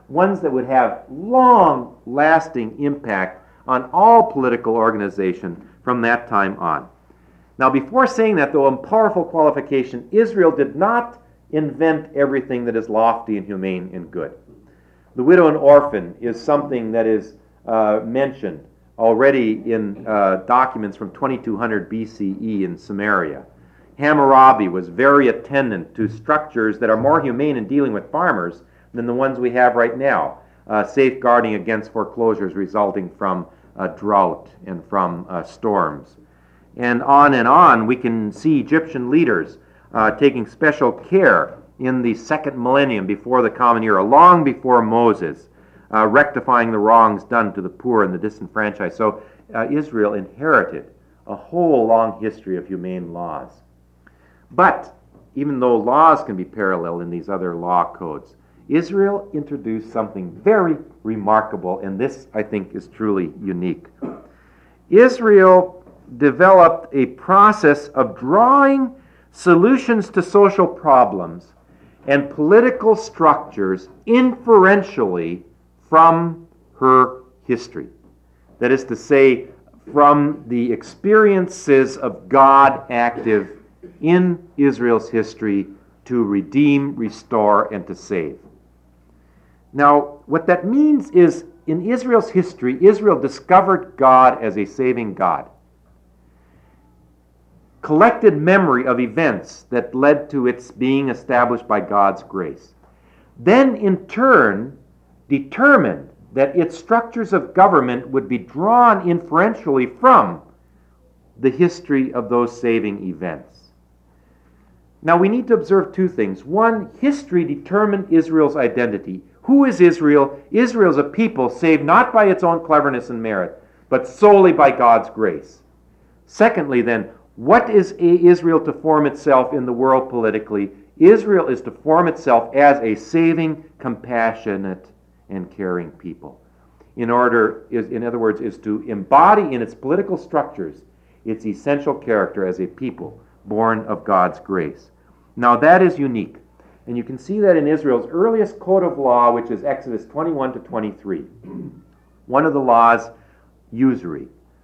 ones that would have long-lasting impact on all political organization from that time on. Now, before saying that, though, a powerful qualification, Israel did not invent everything that is lofty and humane and good. The widow and orphan is something that is uh, mentioned already in uh, documents from twenty-two hundred B C E in Samaria. Hammurabi was very attendant to structures that are more humane in dealing with farmers than the ones we have right now, uh, safeguarding against foreclosures resulting from uh, drought and from uh, storms. And on and on, we can see Egyptian leaders uh, taking special care in the second millennium before the Common Era, long before Moses, uh, rectifying the wrongs done to the poor and the disenfranchised. So uh, Israel inherited a whole long history of humane laws. But even though laws can be parallel in these other law codes, Israel introduced something very remarkable, and this, I think, is truly unique. Israel developed a process of drawing solutions to social problems and political structures inferentially from her history. That is to say, from the experiences of God active in Israel's history to redeem, restore, and to save. Now, what that means is, in Israel's history, Israel discovered God as a saving God, collected memory of events that led to its being established by God's grace, then in turn determined that its structures of government would be drawn inferentially from the history of those saving events. Now we need to observe two things. One, history determined Israel's identity. Who is Israel? Israel is a people saved not by its own cleverness and merit, but solely by God's grace. Secondly, then, what is Israel to form itself in the world politically? Israel is to form itself as a saving, compassionate, and caring people. In order, is, in other words, is to embody in its political structures its essential character as a people born of God's grace. Now that is unique. And you can see that in Israel's earliest code of law, which is Exodus twenty-one to twenty-three. One of the laws, usury.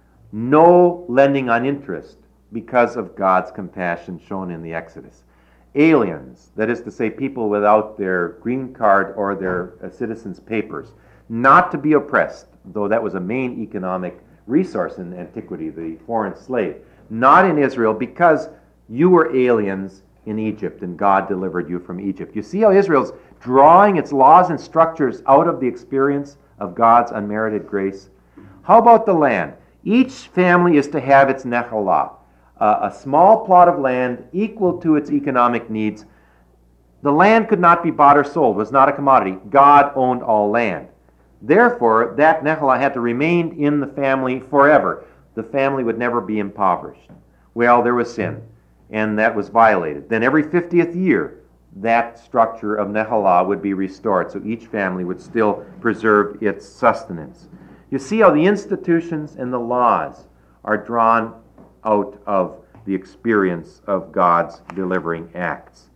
No lending on interest because of God's compassion shown in the Exodus. Aliens, that is to say people without their green card or their uh, citizens' papers, not to be oppressed, though that was a main economic resource in antiquity, the foreign slave. Not in Israel, because you were aliens in Egypt and God delivered you from Egypt. You see how Israel's drawing its laws and structures out of the experience of God's unmerited grace? How about the land? Each family is to have its nechalah, uh, a small plot of land equal to its economic needs. The land could not be bought or sold, was not a commodity. God owned all land. Therefore, that nechalah had to remain in the family forever. The family would never be impoverished. Well, there was sin, and that was violated. Then every fiftieth year, that structure of nechalah would be restored, so each family would still preserve its sustenance. You see how the institutions and the laws are drawn out of the experience of God's delivering acts.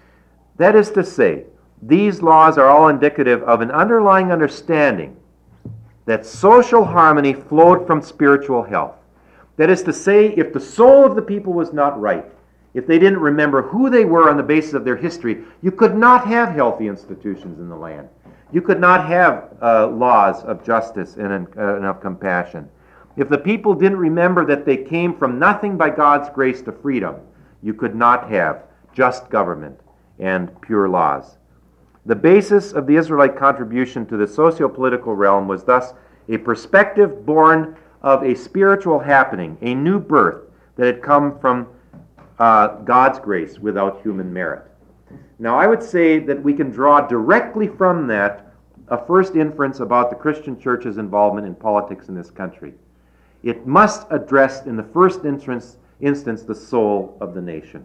That is to say, these laws are all indicative of an underlying understanding that social harmony flowed from spiritual health. That is to say, if the soul of the people was not right, if they didn't remember who they were on the basis of their history, you could not have healthy institutions in the land. You could not have uh, laws of justice and, uh, and of compassion. If the people didn't remember that they came from nothing by God's grace to freedom, you could not have just government and pure laws. The basis of the Israelite contribution to the socio-political realm was thus a perspective born of a spiritual happening, a new birth that had come from uh, God's grace without human merit. Now, I would say that we can draw directly from that a first inference about the Christian church's involvement in politics in this country. It must address in the first instance, instance the soul of the nation.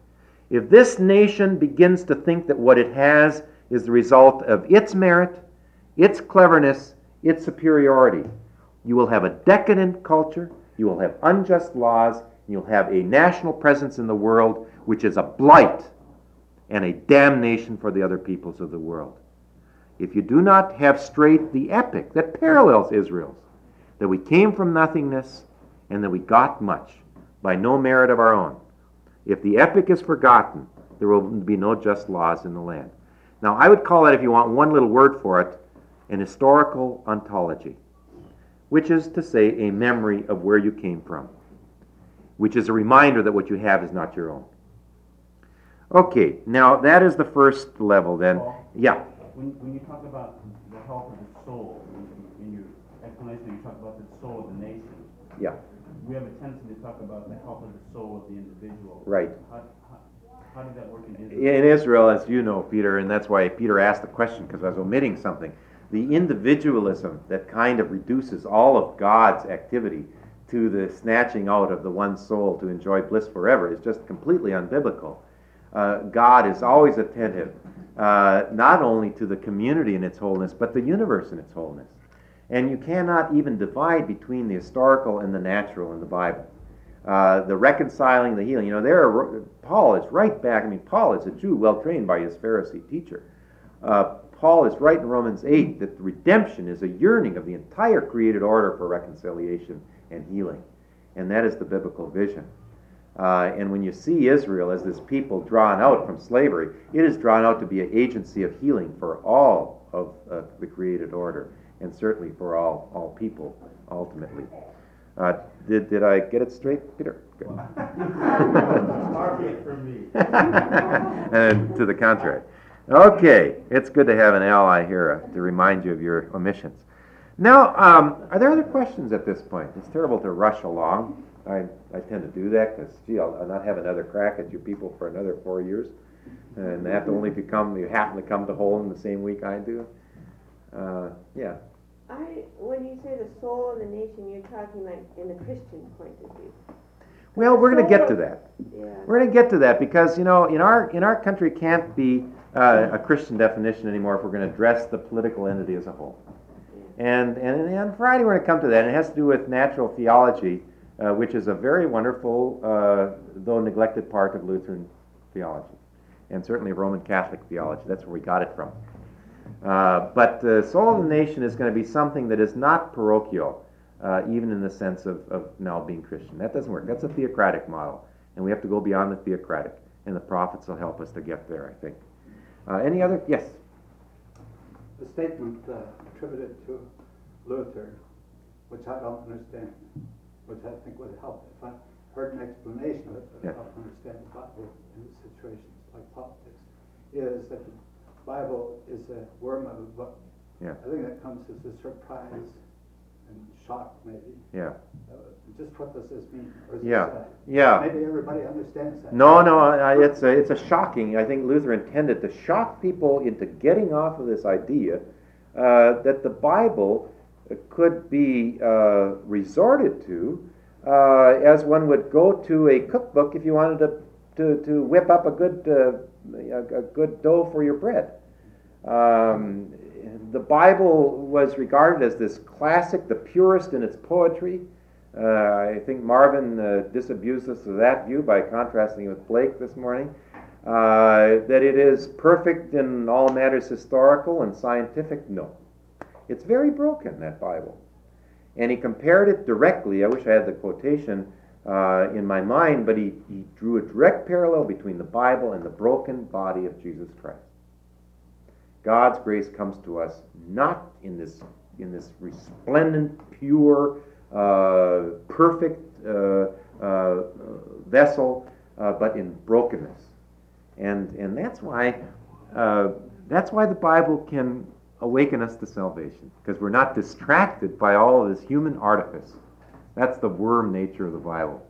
If this nation begins to think that what it has is the result of its merit, its cleverness, its superiority, you will have a decadent culture, you will have unjust laws, and you'll have a national presence in the world which is a blight and a damnation for the other peoples of the world. if you do not have straight the epic that parallels Israel's, that we came from nothingness and that we got much by no merit of our own. If the epic is forgotten, there will be no just laws in the land. Now, I would call that, if you want one little word for it, an historical ontology, which is to say a memory of where you came from, which is a reminder that what you have is not your own. Okay, now that is the first level then. Paul, Yeah. When, when you talk about the health of the soul, in, in your explanation you talk about the soul of the nation. Yeah. We have a tendency to talk about the health of the soul of the individual. Right. How, how, how did that work in Israel? In Israel, as you know, Peter, and that's why Peter asked the question, because I was omitting something. The individualism that kind of reduces all of God's activity to the snatching out of the one soul to enjoy bliss forever is just completely unbiblical. Uh, God is always attentive, uh, not only to the community in its wholeness, but the universe in its wholeness. And you cannot even divide between the historical and the natural in the Bible. Uh, the reconciling, the healing. You know, there are, Paul is right back. I mean, Paul is a Jew, well trained by his Pharisee teacher. Uh, Paul is right in Romans eight that redemption is a yearning of the entire created order for reconciliation and healing. And that is the biblical vision. Uh, and when you see Israel as this people drawn out from slavery, it is drawn out to be an agency of healing for all of uh, the created order, and certainly for all, all people, ultimately. Uh, did, did I get it straight, Peter? Good. Far be it from me. And to the contrary. Okay, it's good to have an ally here uh, to remind you of your omissions. Now, um, are there other questions at this point? It's terrible to rush along. I, I tend to do that because, gee, I'll, I'll not have another crack at you people for another four years. And that only if you come, you happen to come to Holden the same week I do. Uh, yeah. I, when you say the soul of the nation, you're talking like in the Christian point of view. Well, we're going to get to that. Yeah. We're going to get to that because, you know, in our in our country can't be uh, a Christian definition anymore if we're going to address the political entity as a whole. And, and, and on Friday we're going to come to that. And it has to do with natural theology, uh, which is a very wonderful, uh, though neglected part of Lutheran theology, and certainly Roman Catholic theology. That's where we got it from. Uh, but the soul of the nation is going to be something that is not parochial, uh, even in the sense of, of now being Christian. That doesn't work. That's a theocratic model, and we have to go beyond the theocratic, and the prophets will help us to get there, I think. Uh, any other? Yes? The statement uh, attributed to Luther, which I don't understand, which I think would help if I heard an explanation of it, but Yeah. I don't understand the Bible in situations like politics, is that the Bible is a worm of a book. Yeah. I think that comes as a surprise and shock, maybe. Yeah. Uh, just what does this mean? Or is Yeah. this, uh, Yeah. Maybe everybody understands that. No, no, I- it's a, it's a shocking. I think Luther intended to shock people into getting off of this idea uh, that the Bible could be uh, resorted to uh, as one would go to a cookbook if you wanted to to, to whip up a good uh, a, a good dough for your bread. Um, the Bible was regarded as this classic, the purest in its poetry. Uh, I think Marvin uh, disabused us of that view by contrasting it with Blake this morning. Uh, that it is perfect in all matters historical and scientific. No. It's very broken, that Bible. And he compared it directly. I wish I had the quotation uh, in my mind, but he, he drew a direct parallel between the Bible and the broken body of Jesus Christ. God's grace comes to us not in this in this resplendent, pure, uh, perfect uh, uh, vessel, uh, but in brokenness, and and that's why uh, that's why the Bible can awaken us to salvation, because we're not distracted by all of this human artifice. That's the worm nature of the Bible.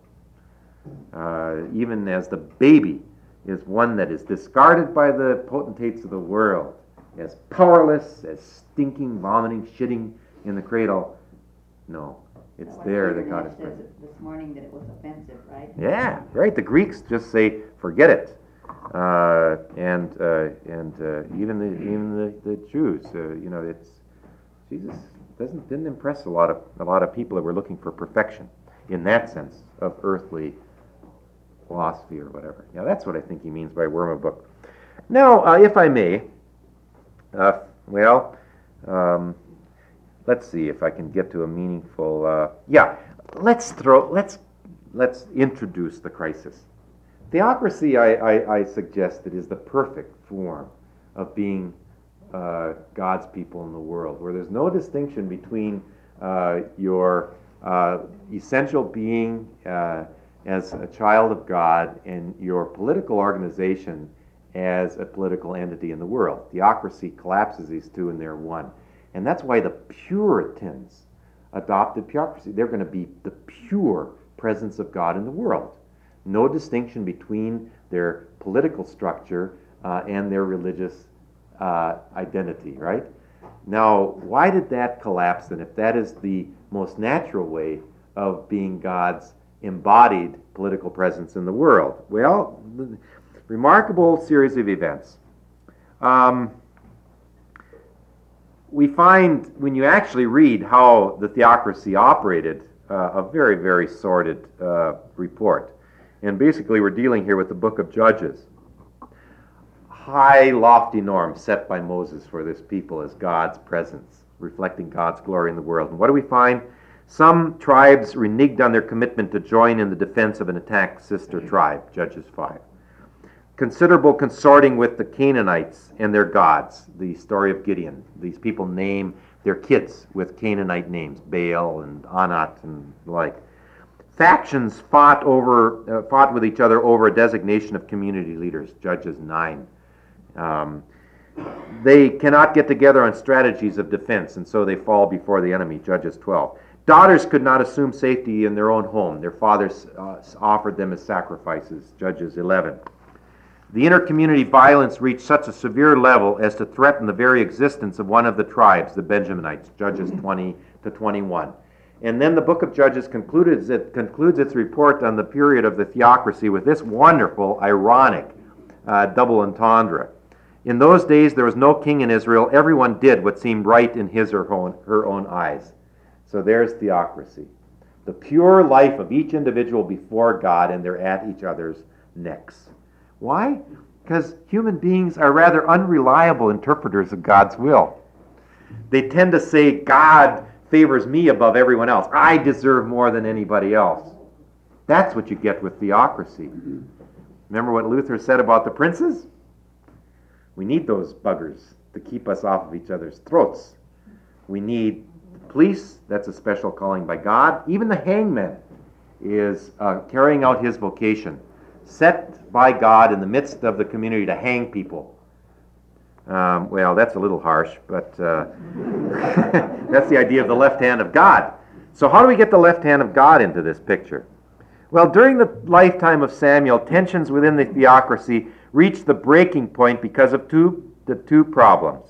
Uh, even as the baby is one that is discarded by the potentates of the world, as powerless, as stinking, vomiting, shitting in the cradle. No, it's Well, there that Peter God is says present. This morning that it was offensive, right? Yeah, right. The Greeks just say, forget it. Uh, and uh, and uh, even the even the, the Jews, uh, you know, it's Jesus doesn't didn't impress a lot of a lot of people that were looking for perfection in that sense of earthly philosophy or whatever. Yeah, that's what I think he means by worm of book. Now, uh, if I may, uh, Well, um, let's see if I can get to a meaningful. Uh, yeah, let's throw. Let's let's introduce the crisis. Theocracy, I, I, I suggested, is the perfect form of being uh, God's people in the world, where there's no distinction between uh, your uh, essential being uh, as a child of God and your political organization as a political entity in the world. Theocracy collapses these two and they're one. And that's why the Puritans adopted theocracy. They're going to be the pure presence of God in the world. No distinction between their political structure uh, and their religious uh, identity, right? Now, why did that collapse then, if that is the most natural way of being God's embodied political presence in the world? Well, remarkable series of events. Um, we find, when you actually read how the theocracy operated, uh, a very, very sordid uh, report. And basically, we're dealing here with the book of Judges. High, lofty norms set by Moses for this people as God's presence, reflecting God's glory in the world. And what do we find? Some tribes reneged on their commitment to join in the defense of an attacked sister tribe, Judges five. Considerable consorting with the Canaanites and their gods, the story of Gideon. These people name their kids with Canaanite names, Baal and Anat and the like. Factions fought over, uh, fought with each other over a designation of community leaders, Judges nine. Um, they cannot get together on strategies of defense, and so they fall before the enemy, Judges twelve. Daughters could not assume safety in their own home. Their fathers uh, offered them as sacrifices, Judges eleven. The inter-community violence reached such a severe level as to threaten the very existence of one of the tribes, the Benjaminites, Judges twenty to twenty-one. And then the book of Judges concludes, it concludes its report on the period of the theocracy with this wonderful, ironic uh, double entendre. In those days there was no king in Israel. Everyone did what seemed right in his or own, her own eyes. So there's theocracy. The pure life of each individual before God, and they're at each other's necks. Why? Because human beings are rather unreliable interpreters of God's will. They tend to say, God favors me above everyone else. I deserve more than anybody else. That's what you get with theocracy. Remember what Luther said about the princes? We need those buggers to keep us off of each other's throats. We need police. That's a special calling by God. Even the hangman is uh, carrying out his vocation, set by God in the midst of the community to hang people. Um, well, that's a little harsh, but uh, that's the idea of the left hand of God. So how do we get the left hand of God into this picture? Well, during the lifetime of Samuel, tensions within the theocracy reached the breaking point because of two the two problems.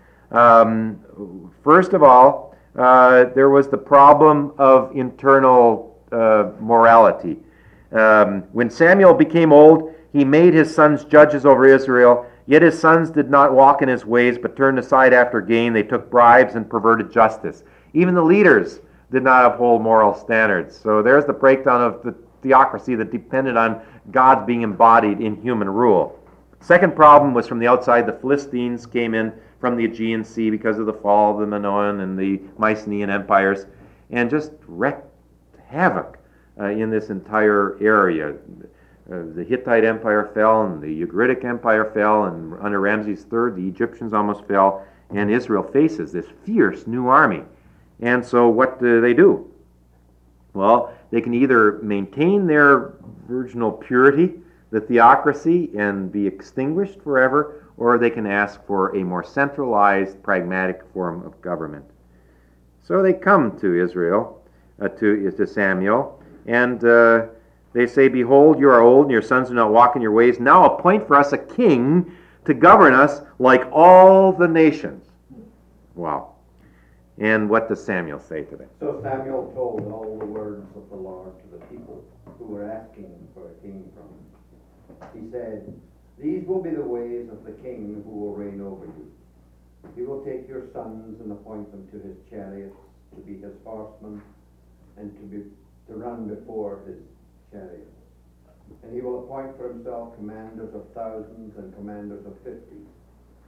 Um, first of all, uh, there was the problem of internal uh, morality. Um, when Samuel became old, he made his sons judges over Israel. Yet his sons did not walk in his ways, but turned aside after gain. They took bribes and perverted justice. Even the leaders did not uphold moral standards. So there's the breakdown of the theocracy that depended on God being embodied in human rule. Second problem was from the outside. The Philistines came in from the Aegean Sea because of the fall of the Minoan and the Mycenaean empires, and just wreaked havoc uh, in this entire area. Uh, the Hittite Empire fell, and the Ugaritic Empire fell, and under Ramses the third, the Egyptians almost fell, and Israel faces this fierce new army. And so what do they do? Well, they can either maintain their virginal purity, the theocracy, and be extinguished forever, or they can ask for a more centralized, pragmatic form of government. So they come to Israel, uh, to, to Samuel, and uh, they say, behold, you are old, and your sons do not walk in your ways. Now appoint for us a king to govern us like all the nations. Wow. And what does Samuel say to them? So Samuel told all the words of the Lord to the people who were asking for a king from him. He said, these will be the ways of the king who will reign over you. He will take your sons and appoint them to his chariots, to be his horsemen, and to be to run before his chariot. And he will appoint for himself commanders of thousands and commanders of fifties.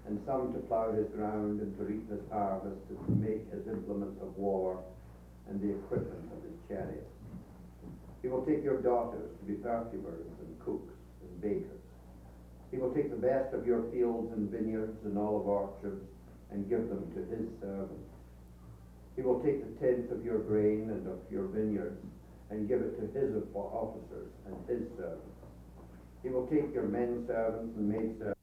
and some to plough his ground and to reap his harvest, and to make his implements of war and the equipment of his chariots. He will take your daughters to be perfumers and cooks and bakers. He will take the best of your fields and vineyards and olive orchards and give them to his servants. He will take the tenth of your grain and of your vineyards and give it to his officers and his servants. He will take your men servants and maid servants